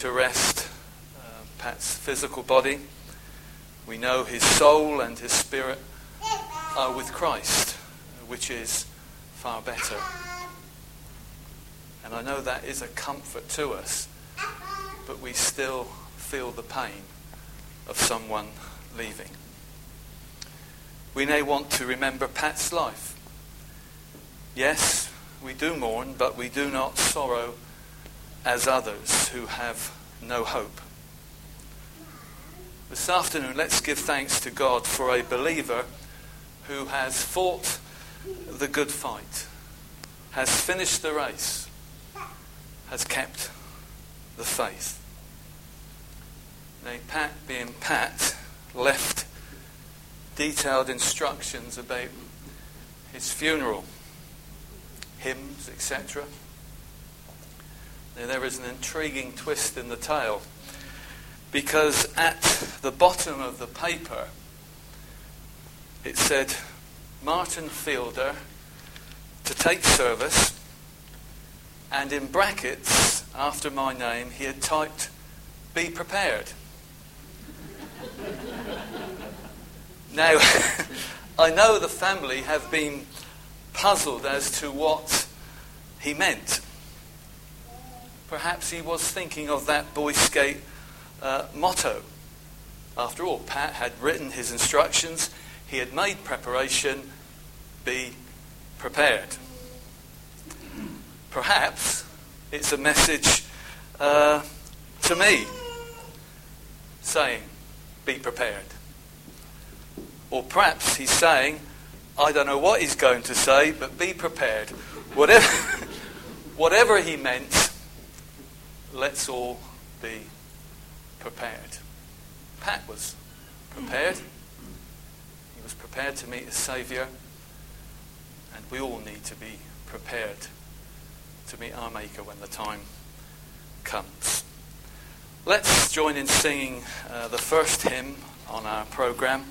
to rest Pat's physical body. We know his soul and his spirit are with Christ, which is far better. And I know that is a comfort to us, but we still feel the pain of someone leaving. We may want to remember Pat's life. Yes, we do mourn, but we do not sorrow as others who have no hope. This afternoon, let's give thanks to God for a believer who has fought the good fight, has finished the race, has kept the faith. Now, Pat, being Pat, left detailed instructions about his funeral, hymns, etc. Now, there is an intriguing twist in the tale, because at the bottom of the paper it said, Martin Fielder to take service, and in brackets after my name he had typed, be prepared. Now, I know the family have been puzzled as to what he meant. Perhaps he was thinking of that Boy Scout motto. After all, Pat had written his instructions, he had made preparation, be prepared. Perhaps it's a message to me saying, be prepared. Or perhaps he's saying, I don't know what he's going to say, but be prepared. Whatever he meant, let's all be prepared. Pat was prepared. He was prepared to meet his Saviour. And we all need to be prepared to meet our Maker when the time comes. Let's join in singing the first hymn on our programme.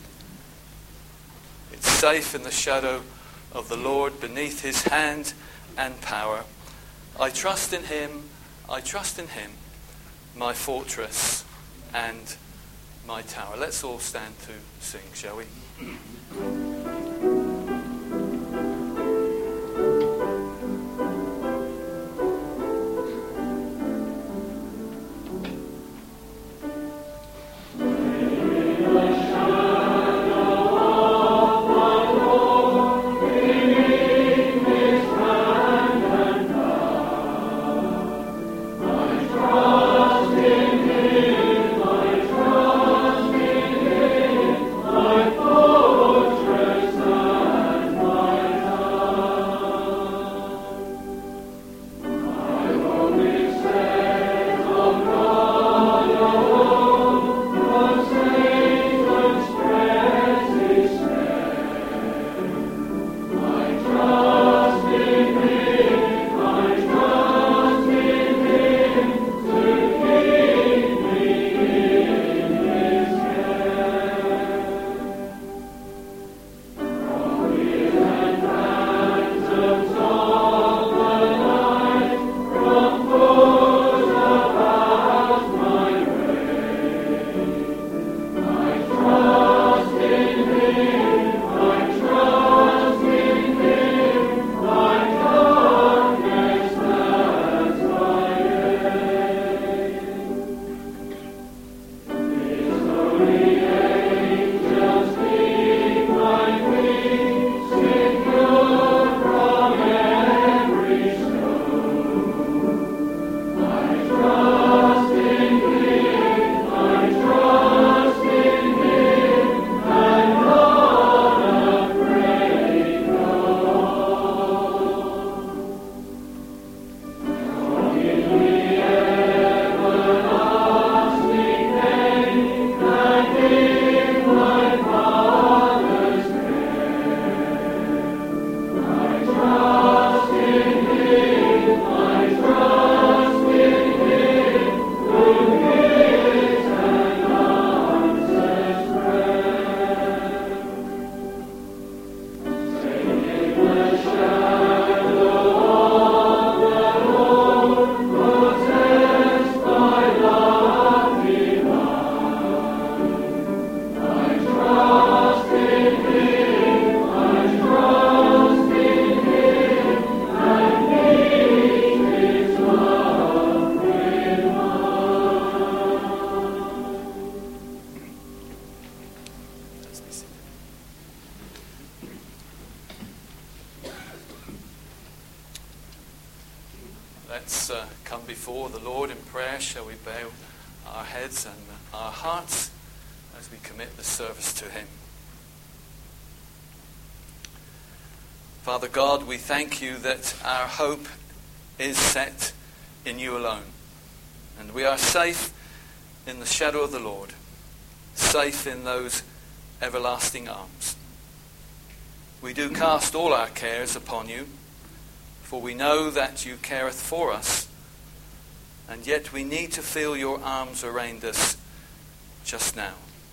It's safe in the shadow of the Lord, beneath his hand and power. I trust in him, my fortress and my tower. Let's all stand to sing, shall we? Fortress let's come before the Lord in prayer. Shall we bow our heads and our hearts as we commit the service to him? Father God, we thank you that our hope is set in you alone. And we are safe in the shadow of the Lord, safe in those everlasting arms. We do cast all our cares upon you, for we know that you careth for us, and yet we need to feel your arms around us just now.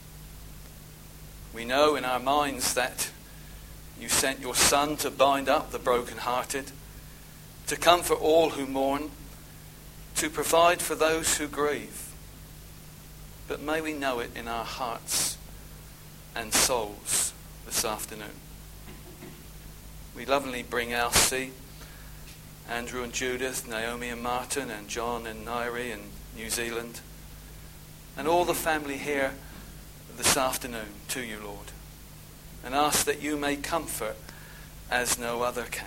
We know in our minds that you sent your Son to bind up the brokenhearted, to comfort all who mourn, to provide for those who grieve. But may we know it in our hearts and souls this afternoon. We lovingly bring Elsie, Andrew and Judith, Naomi and Martin, and John and Nairi in New Zealand, and all the family here this afternoon to you, Lord, and ask that you may comfort as no other can.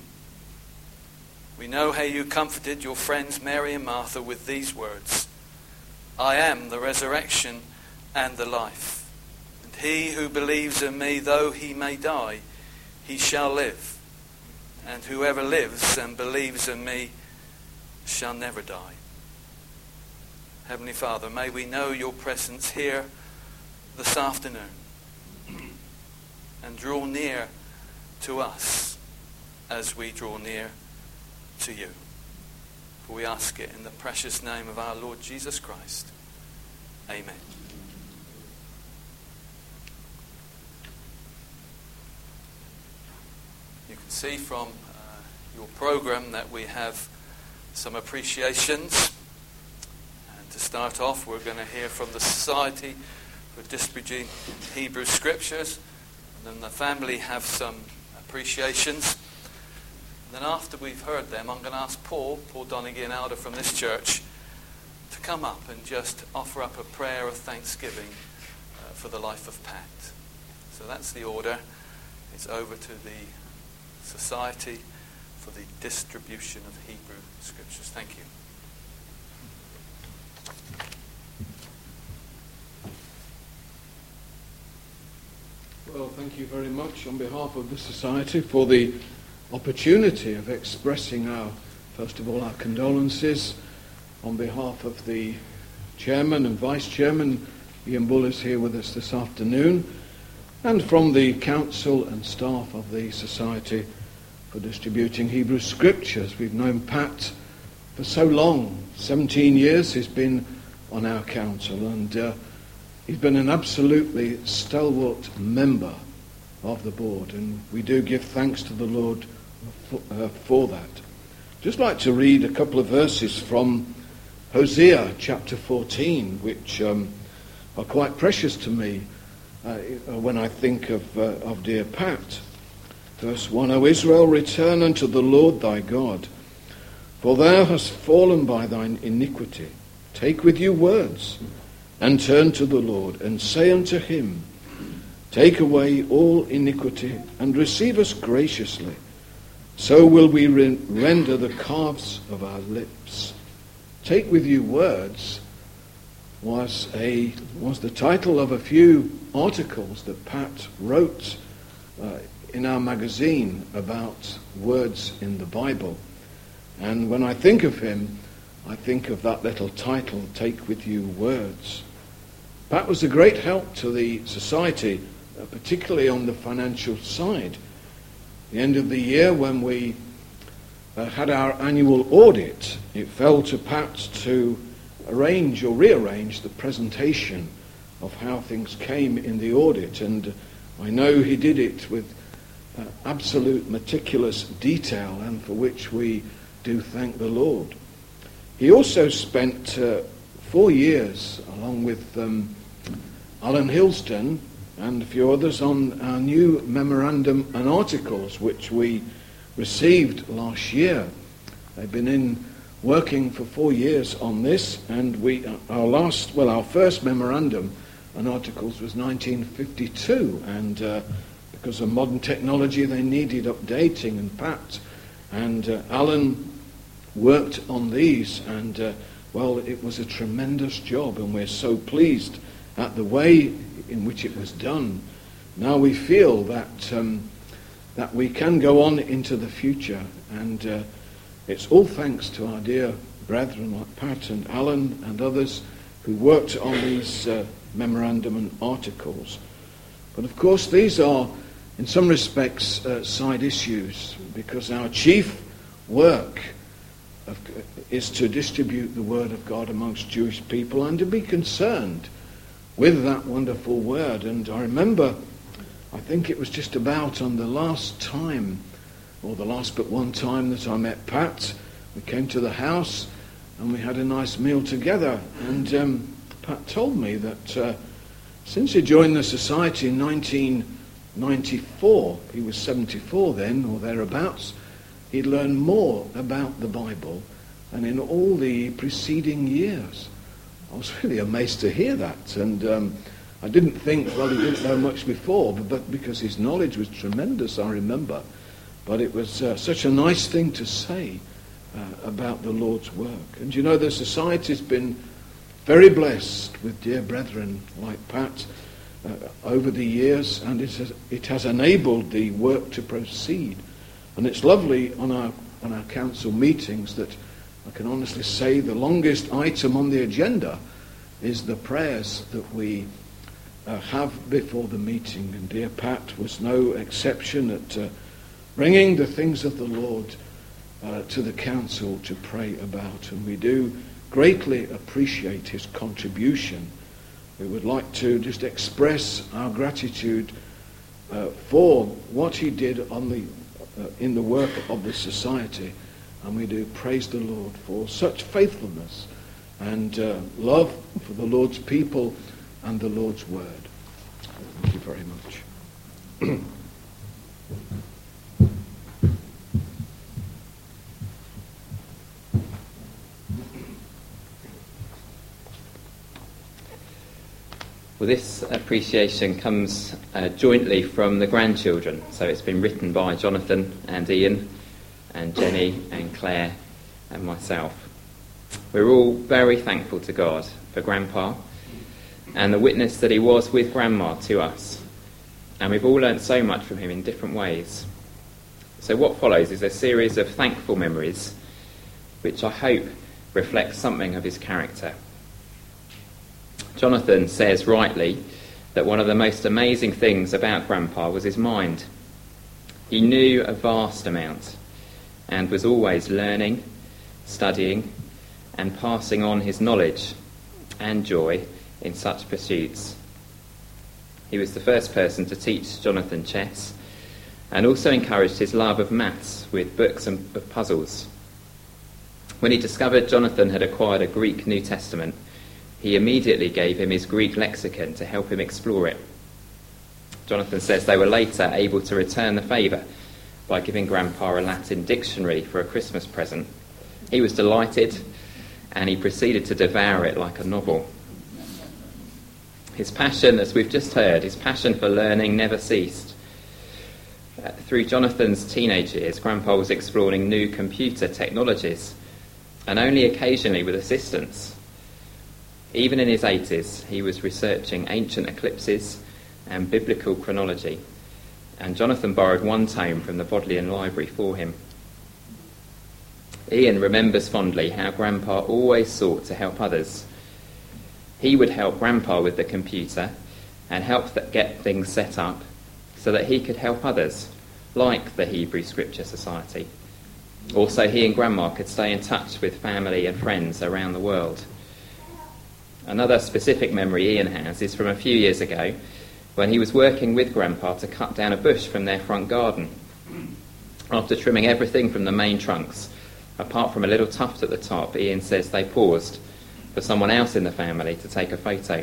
We know how you comforted your friends Mary and Martha with these words: I am the resurrection and the life, and he who believes in me, though he may die, he shall live. And whoever lives and believes in me shall never die. Heavenly Father, may we know your presence here this afternoon and draw near to us as we draw near to you. For we ask it in the precious name of our Lord Jesus Christ. Amen. You can see from your program that we have some appreciations. And to start off, we're going to hear from the Society for Distributing Hebrew Scriptures. And then the family have some appreciations. And then after we've heard them, I'm going to ask Paul Donaghy, an elder from this church, to come up and just offer up a prayer of thanksgiving for the life of Pat. So that's the order. It's over to the Society for the Distribution of Hebrew Scriptures. Thank you. Well, thank you very much on behalf of the Society for the opportunity of expressing first of all, our condolences on behalf of the Chairman and Vice Chairman. Ian Bull is here with us this afternoon, and from the Council and staff of the Society for Distributing Hebrew Scriptures. We've known Pat for so long, 17 years he's been on our council, and he's been an absolutely stalwart member of the board, and we do give thanks to the Lord for that. Just like to read a couple of verses from Hosea chapter 14, which are quite precious to me when I think of dear Pat. Verse 1, O Israel, return unto the Lord thy God, for thou hast fallen by thine iniquity. Take with you words, and turn to the Lord, and say unto him, Take away all iniquity, and receive us graciously. So will we render the calves of our lips. Take with you words was the title of a few articles that Pat wrote in our magazine about words in the Bible. And when I think of him, I think of that little title, Take With You Words. Pat was a great help to the Society, particularly on the financial side. At the end of the year, when we had our annual audit, it fell to Pat to arrange or rearrange the presentation of how things came in the audit. And I know he did it with absolute meticulous detail, and for which we do thank the Lord. He also spent 4 years, along with Alan Hilston and a few others, on our new memorandum and articles, which we received last year. They've been working for 4 years on this, and our first memorandum and articles was 1952, and because of modern technology, they needed updating, and Pat and Alan worked on these, and well, it was a tremendous job, and we're so pleased at the way in which it was done. Now we feel that we can go on into the future, and it's all thanks to our dear brethren like Pat and Alan and others who worked on these memorandum and articles. But of course these are, in some respects, side issues, because our chief work is to distribute the word of God amongst Jewish people and to be concerned with that wonderful word. And I remember, I think it was just about on the last time, or the last but one time that I met Pat, we came to the house and we had a nice meal together. And Pat told me that since he joined the society in 1994, he was 74 then, or thereabouts, he'd learned more about the Bible than in all the preceding years. I was really amazed to hear that, and I didn't think, well, he didn't know much before, but because his knowledge was tremendous, I remember. But it was such a nice thing to say about the Lord's work. And you know, the society's been very blessed with dear brethren like Pat over the years, and it has enabled the work to proceed. And it's lovely on our council meetings that I can honestly say the longest item on the agenda is the prayers that we have before the meeting. And dear Pat was no exception at bringing the things of the Lord to the council to pray about. And we do greatly appreciate his contribution. We would like to just express our gratitude for what he did in the work of the society. And we do praise the Lord for such faithfulness and love for the Lord's people and the Lord's word. Thank you very much. Well, this appreciation comes jointly from the grandchildren. So it's been written by Jonathan and Ian and Jenny and Claire and myself. We're all very thankful to God for Grandpa and the witness that he was with Grandma to us. And we've all learnt so much from him in different ways. So what follows is a series of thankful memories which I hope reflects something of his character. Jonathan says rightly that one of the most amazing things about Grandpa was his mind. He knew a vast amount and was always learning, studying, and passing on his knowledge and joy in such pursuits. He was the first person to teach Jonathan chess and also encouraged his love of maths with books and of puzzles. When he discovered Jonathan had acquired a Greek New Testament, he immediately gave him his Greek lexicon to help him explore it. Jonathan says they were later able to return the favour by giving Grandpa a Latin dictionary for a Christmas present. He was delighted, and he proceeded to devour it like a novel. His passion, as we've just heard, his passion for learning never ceased. Through Jonathan's teenage years, Grandpa was exploring new computer technologies, and only occasionally with assistance. Even in his 80s, he was researching ancient eclipses and biblical chronology, and Jonathan borrowed one tome from the Bodleian Library for him. Ian remembers fondly how Grandpa always sought to help others. He would help Grandpa with the computer and help get things set up so that he could help others, like the Hebrew Scripture Society. Also, he and Grandma could stay in touch with family and friends around the world. Another specific memory Ian has is from a few years ago when he was working with Grandpa to cut down a bush from their front garden. After trimming everything from the main trunks, apart from a little tuft at the top, Ian says they paused for someone else in the family to take a photo.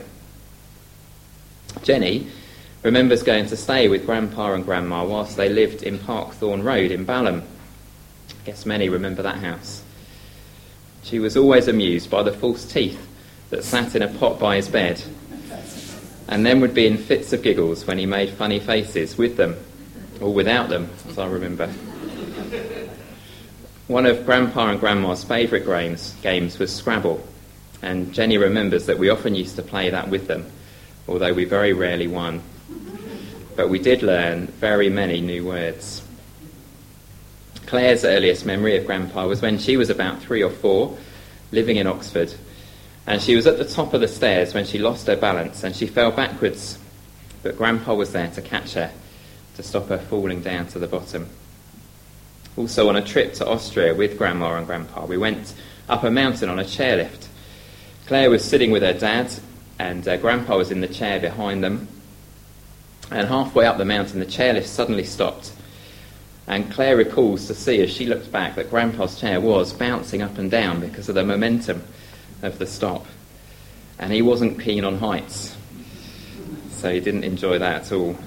Jenny remembers going to stay with Grandpa and Grandma whilst they lived in Parkthorne Road in Balham. I guess many remember that house. She was always amused by the false teeth that sat in a pot by his bed, and then would be in fits of giggles when he made funny faces with them, or without them, as I remember. One of Grandpa and Grandma's favourite games was Scrabble, and Jenny remembers that we often used to play that with them, although we very rarely won. But we did learn very many new words. Claire's earliest memory of Grandpa was when she was about 3 or 4, living in Oxford, and she was at the top of the stairs when she lost her balance and she fell backwards, but Grandpa was there to catch her, to stop her falling down to the bottom. Also on a trip to Austria with Grandma and Grandpa, we went up a mountain on a chairlift. Claire was sitting with her dad, and Grandpa was in the chair behind them. And halfway up the mountain, the chairlift suddenly stopped. And Claire recalls to see, as she looked back, that Grandpa's chair was bouncing up and down because of the momentum of the stop. And he wasn't keen on heights, so he didn't enjoy that at all.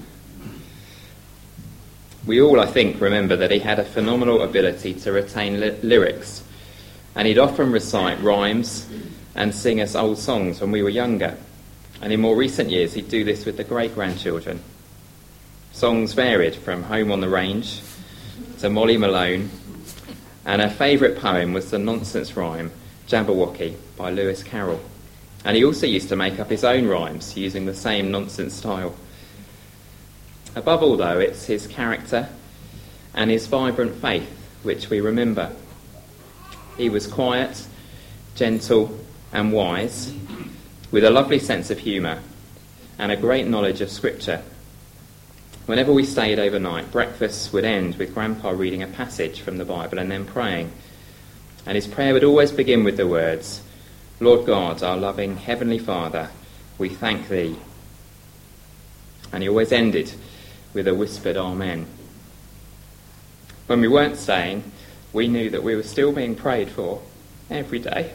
We all, I think, remember that he had a phenomenal ability to retain lyrics, and he'd often recite rhymes and sing us old songs when we were younger. And in more recent years, he'd do this with the great-grandchildren. Songs varied from Home on the Range to Molly Malone, and her favourite poem was the nonsense rhyme Jabberwocky by Lewis Carroll. And he also used to make up his own rhymes using the same nonsense style. Above all, though, it's his character and his vibrant faith which we remember. He was quiet, gentle and wise, with a lovely sense of humour and a great knowledge of Scripture. Whenever we stayed overnight, breakfast would end with Grandpa reading a passage from the Bible and then praying. And his prayer would always begin with the words, "Lord God, our loving Heavenly Father, we thank thee." And he always ended with a whispered Amen. When we weren't staying, we knew that we were still being prayed for every day.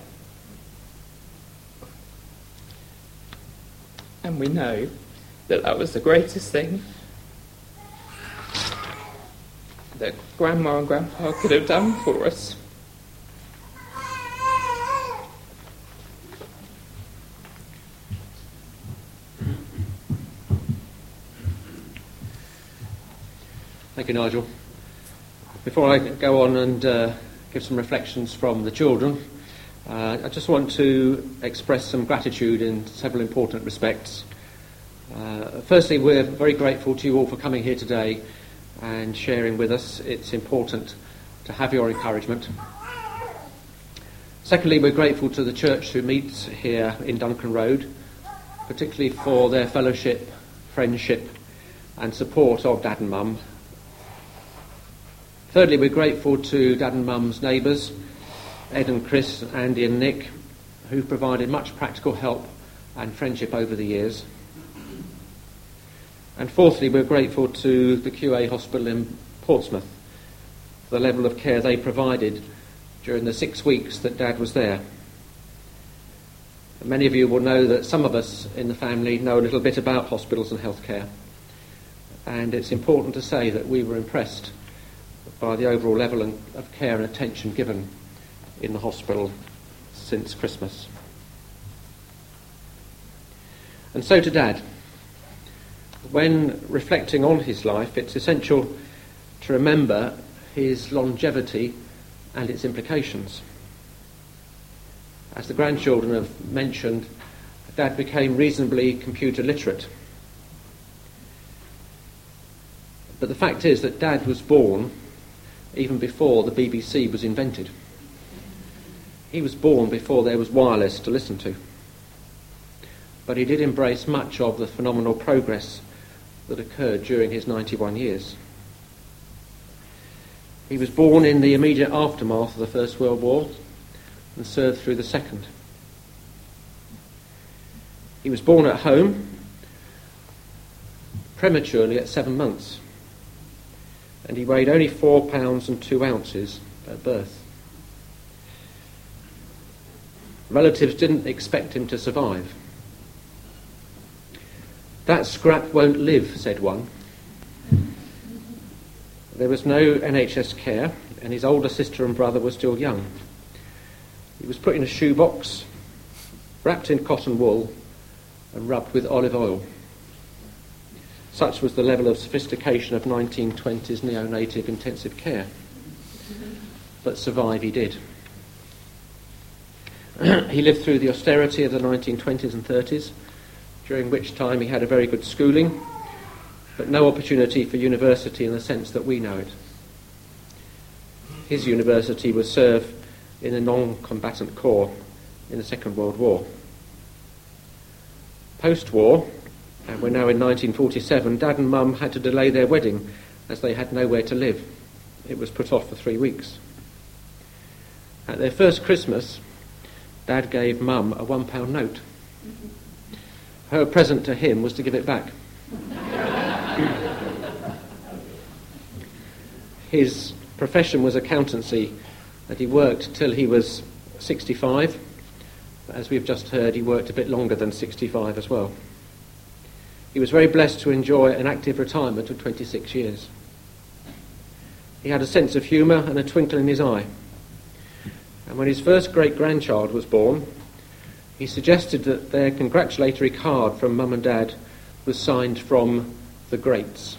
And we know that that was the greatest thing that Grandma and Grandpa could have done for us. Thank you, Nigel. Before I go on and give some reflections from the children, I just want to express some gratitude in several important respects. Firstly, we're very grateful to you all for coming here today and sharing with us. It's important to have your encouragement. Secondly, we're grateful to the church who meets here in Duncan Road, particularly for their fellowship, friendship and support of Dad and Mum. Thirdly, we're grateful to Dad and Mum's neighbours, Ed and Chris, Andy and Nick, who've provided much practical help and friendship over the years. And fourthly, we're grateful to the QA Hospital in Portsmouth for the level of care they provided during the 6 weeks that Dad was there. Many of you will know that some of us in the family know a little bit about hospitals and healthcare, and it's important to say that we were impressed by the overall level of care and attention given in the hospital since Christmas. And so to Dad. When reflecting on his life, it's essential to remember his longevity and its implications. As the grandchildren have mentioned, Dad became reasonably computer literate. But the fact is that Dad was born even before the BBC was invented. He was born before there was wireless to listen to. But he did embrace much of the phenomenal progress that occurred during his 91 years. He was born in the immediate aftermath of the First World War and served through the Second. He was born at home, prematurely at 7 months, and he weighed only 4 pounds and 2 ounces at birth. Relatives didn't expect him to survive. "That scrap won't live," said one. There was no NHS care, and his older sister and brother were still young. He was put in a shoebox, wrapped in cotton wool, and rubbed with olive oil. Such was the level of sophistication of 1920s neonatal intensive care. but survive he did. He lived through the austerity of the 1920s and 30s, during which time he had a very good schooling, but no opportunity for university in the sense that we know it. His university was served in a non-combatant corps in the Second World War. Post-war, and we're now in 1947, Dad and Mum had to delay their wedding as they had nowhere to live. It was put off for 3 weeks. At their first Christmas, Dad gave Mum a £1 note. Her present to him was to give it back. His profession was accountancy, and he worked till he was 65. But as we've just heard, he worked a bit longer than 65 as well. He was very blessed to enjoy an active retirement of 26 years. He had a sense of humour and a twinkle in his eye. And when his first great-grandchild was born, he suggested that their congratulatory card from Mum and Dad was signed from the greats.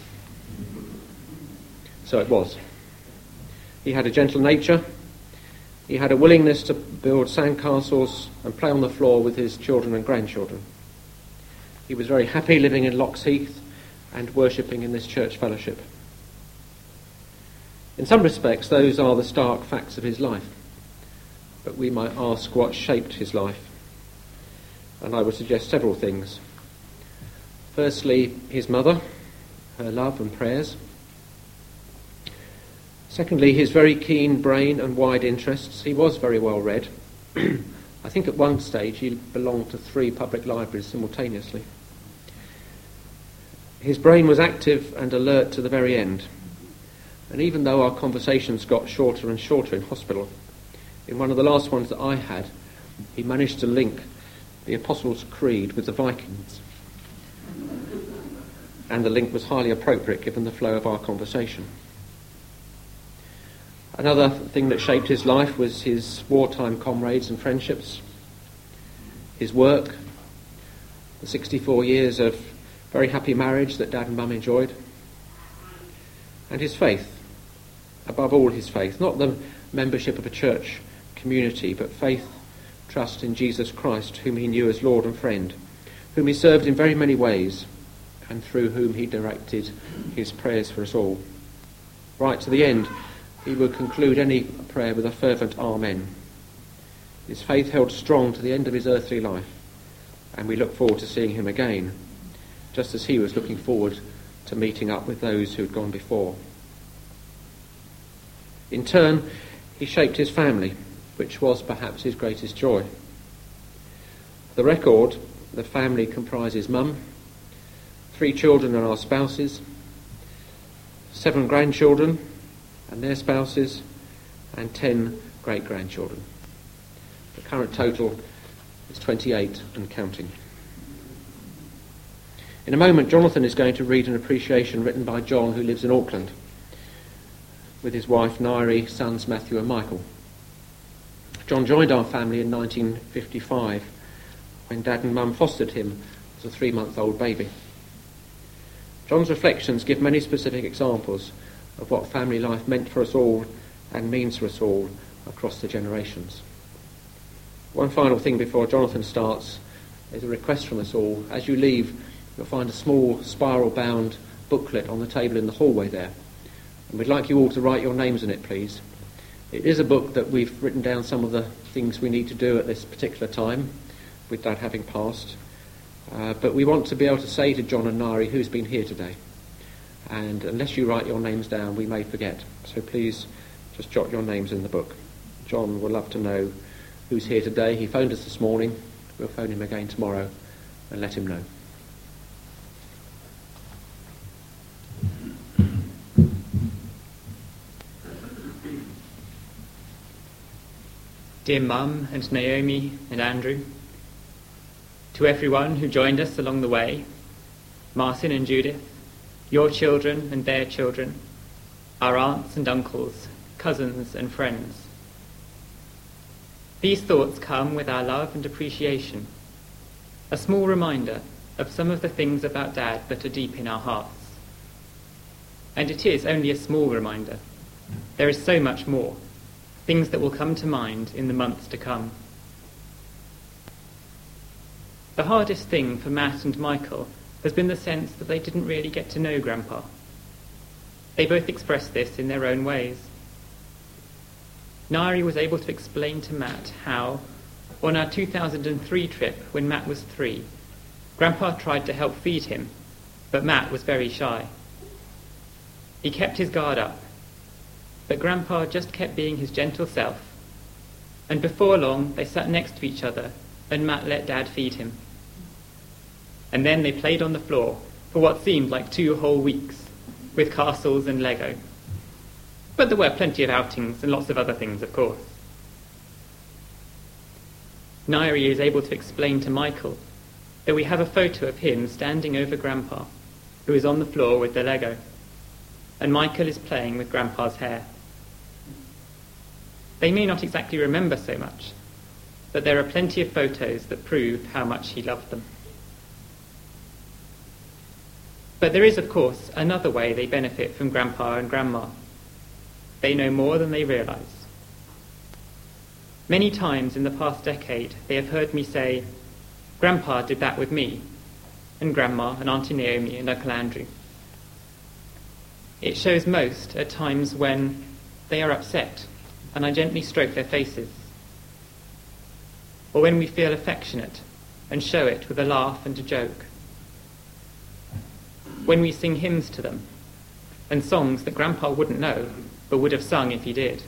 So it was. He had a gentle nature. He had a willingness to build sandcastles and play on the floor with his children and grandchildren. He was very happy living in Loxheath and worshipping in this church fellowship. In some respects, those are the stark facts of his life. But we might ask what shaped his life. And I would suggest several things. Firstly, his mother, her love and prayers. Secondly, his very keen brain and wide interests. He was very well read. I think at one stage he belonged to 3 public libraries simultaneously. His brain was active and alert to the very end. And even though our conversations got shorter and shorter in hospital, in one of the last ones that I had, he managed to link the Apostles' Creed with the Vikings. And the link was highly appropriate given the flow of our conversation. Another thing that shaped his life was his wartime comrades and friendships, his work, the 64 years of very happy marriage that Dad and Mum enjoyed, and his faith, above all his faith, not the membership of a church community, but faith, trust in Jesus Christ, whom he knew as Lord and friend, whom he served in very many ways, and through whom he directed his prayers for us all. Right to the end, he would conclude any prayer with a fervent Amen. His faith held strong to the end of his earthly life, and we look forward to seeing him again, just as he was looking forward to meeting up with those who had gone before. In turn, he shaped his family, which was perhaps his greatest joy. For the record, the family comprises Mum, 3 children and our spouses, 7 grandchildren and their spouses, and 10 great-grandchildren. The current total is 28 and counting. In a moment, Jonathan is going to read an appreciation written by John, who lives in Auckland, with his wife Nairi, sons Matthew and Michael. John joined our family in 1955 when Dad and Mum fostered him as a 3-month-old baby. John's reflections give many specific examples of what family life meant for us all and means for us all across the generations. One final thing before Jonathan starts is a request from us all. As you leave, you'll find a small spiral-bound booklet on the table in the hallway there. And we'd like you all to write your names in it, please. It is a book that we've written down some of the things we need to do at this particular time, with Dad having passed. But we want to be able to say to John and Nairi who's been here today. And unless you write your names down, we may forget. So please just jot your names in the book. John will love to know who's here today. He phoned us this morning. We'll phone him again tomorrow and let him know. Dear Mum and Naomi and Andrew, to everyone who joined us along the way, Martin and Judith, your children and their children, our aunts and uncles, cousins and friends. These thoughts come with our love and appreciation, a small reminder of some of the things about Dad that are deep in our hearts. And it is only a small reminder. There is so much more. things that will come to mind in the months to come. The hardest thing for Matt and Michael has been the sense that they didn't really get to know Grandpa. They both expressed this in their own ways. Nairi was able to explain to Matt how, on our 2003 trip when Matt was 3, Grandpa tried to help feed him, but Matt was very shy. He kept his guard up, but Grandpa just kept being his gentle self, and before long they sat next to each other and Matt let Dad feed him. And then they played on the floor for what seemed like 2 whole weeks, with castles and Lego. But there were plenty of outings and lots of other things, of course. Nairi is able to explain to Michael that we have a photo of him standing over Grandpa, who is on the floor with the Lego, and Michael is playing with Grandpa's hair. They may not exactly remember so much, but there are plenty of photos that prove how much he loved them. But there is, of course, another way they benefit from Grandpa and Grandma. They know more than they realise. Many times in the past decade, they have heard me say, "Grandpa did that with me," and Grandma and Auntie Naomi and Uncle Andrew. It shows most at times when they are upset and I gently stroke their faces, or when we feel affectionate and show it with a laugh and a joke, when we sing hymns to them and songs that Grandpa wouldn't know but would have sung if he did,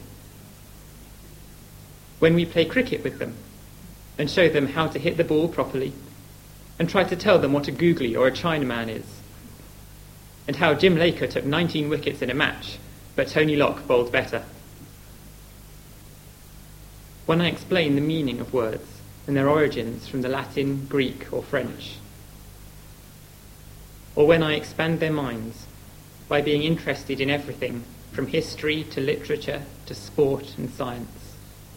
when we play cricket with them and show them how to hit the ball properly and try to tell them what a googly or a Chinaman is, and how Jim Laker took 19 wickets in a match, but Tony Locke bowled better. When I explain the meaning of words and their origins from the Latin, Greek, or French, or when I expand their minds by being interested in everything from history to literature to sport and science.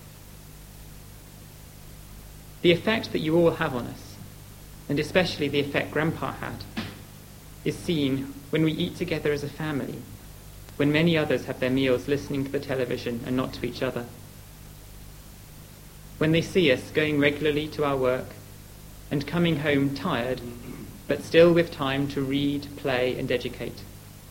The effect that you all have on us, and especially the effect Grandpa had, is seen when we eat together as a family, when many others have their meals listening to the television and not to each other. When they see us going regularly to our work and coming home tired, but still with time to read, play, and educate.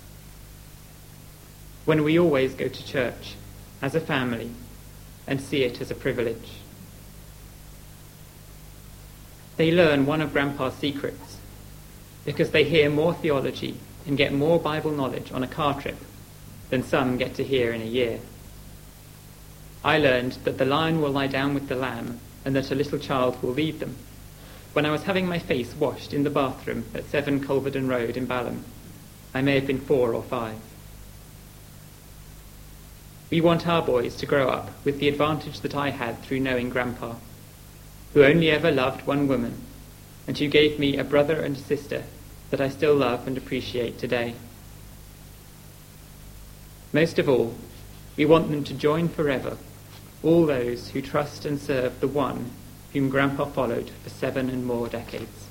When we always go to church as a family and see it as a privilege. They learn one of Grandpa's secrets because they hear more theology and get more Bible knowledge on a car trip than some get to hear in a year. I learned that the lion will lie down with the lamb and that a little child will lead them when I was having my face washed in the bathroom at 7 Culverden Road in Balham. I may have been 4 or 5. We want our boys to grow up with the advantage that I had through knowing Grandpa, who only ever loved one woman, and who gave me a brother and a sister that I still love and appreciate today. Most of all, we want them to join forever all those who trust and serve the one whom Grandpa followed for 7 and more decades.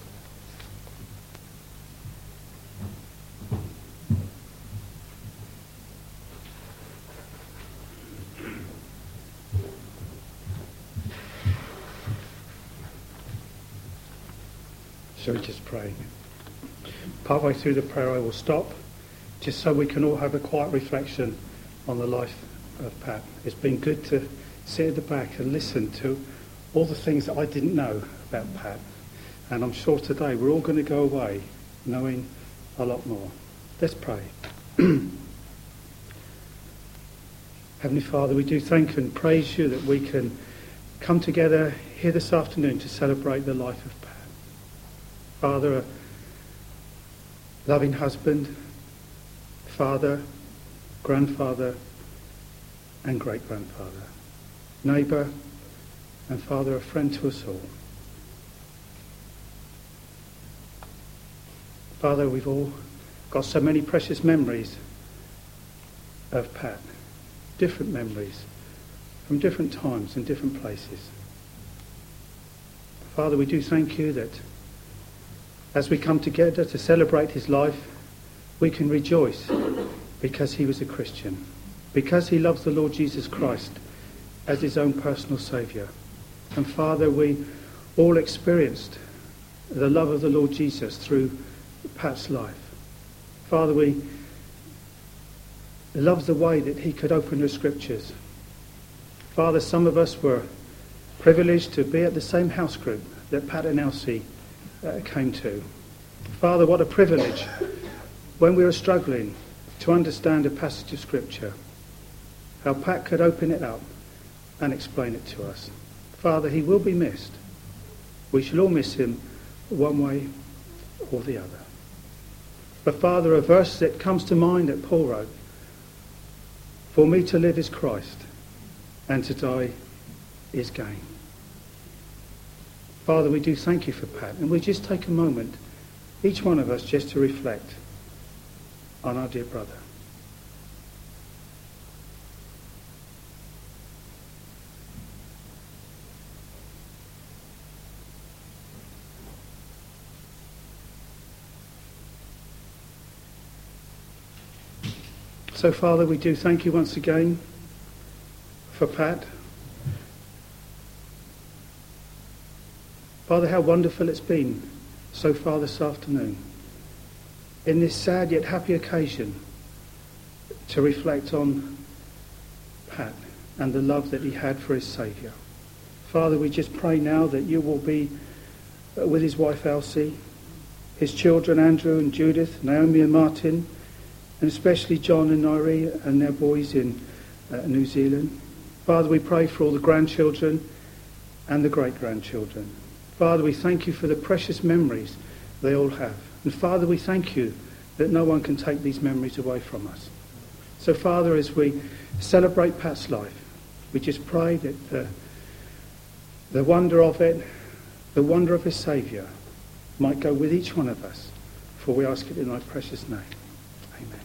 Shall we just pray? Partway through the prayer I will stop, just so we can all have a quiet reflection on the life of Pat. It's been good to sit at the back and listen to all the things that I didn't know about Pat. And I'm sure today we're all going to go away knowing a lot more. Let's pray. Heavenly Father, we do thank and praise you that we can come together here this afternoon to celebrate the life of Pat. Father, a loving husband, father, grandfather, and great-grandfather, neighbour, and Father, a friend to us all. Father, we've all got so many precious memories of Pat, different memories from different times and different places. Father, we do thank you that as we come together to celebrate his life, we can rejoice because he was a Christian, because he loves the Lord Jesus Christ, as his own personal Saviour. And Father, we all experienced the love of the Lord Jesus through Pat's life. Father, we love the way that he could open the Scriptures. Father, some of us were privileged to be at the same house group that Pat and Elsie came to. Father, what a privilege when we were struggling to understand a passage of Scripture, how Pat could open it up and explain it to us. Father, he will be missed. We shall all miss him one way or the other. But Father, a verse that comes to mind that Paul wrote, "For me to live is Christ, and to die is gain." Father, we do thank you for Pat, and we just take a moment, each one of us, just to reflect on our dear brother. So, Father, we do thank you once again for Pat. Father, how wonderful it's been so far this afternoon, in this sad yet happy occasion, to reflect on Pat and the love that he had for his Saviour. Father, we just pray now that you will be with his wife Elsie, his children Andrew and Judith, Naomi and Martin, and especially John and Nairi and their boys in New Zealand. Father, we pray for all the grandchildren and the great-grandchildren. Father, we thank you for the precious memories they all have. And Father, we thank you that no one can take these memories away from us. So Father, as we celebrate Pat's life, we just pray that the wonder of it, the wonder of his Saviour, might go with each one of us. For we ask it in thy precious name. Amen.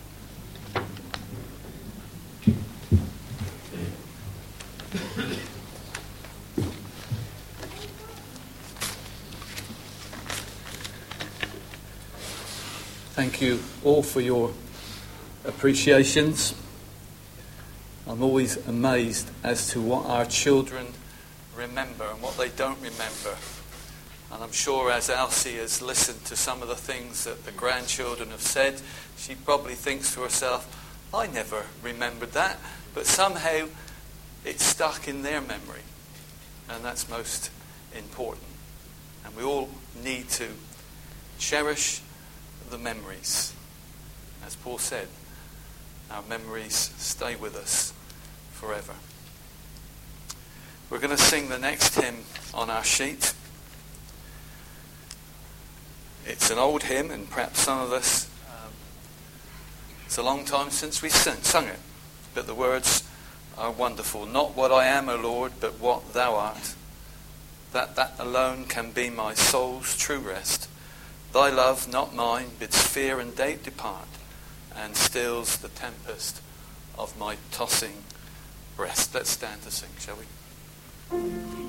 Thank you all for your appreciations. I'm always amazed as to what our children remember and what they don't remember. And I'm sure as Elsie has listened to some of the things that the grandchildren have said, she probably thinks to herself, I never remembered that. But somehow it's stuck in their memory. And that's most important. And we all need to cherish the memories. As Paul said, our memories stay with us forever. We're going to sing the next hymn on our sheet. It's an old hymn, and perhaps some of us, it's a long time since we sung it, but the words are wonderful. Not what I am, O Lord, but what thou art. That alone can be my soul's true rest. Thy love, not mine, bids fear and doubt depart, and stills the tempest of my tossing breast. Let's stand to sing, shall we?